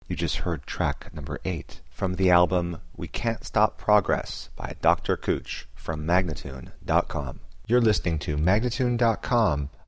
You just heard track number 8 from the album We Can't Stop Progress by Dr. Cooch from Magnatune.com. You're listening to Magnatune.com,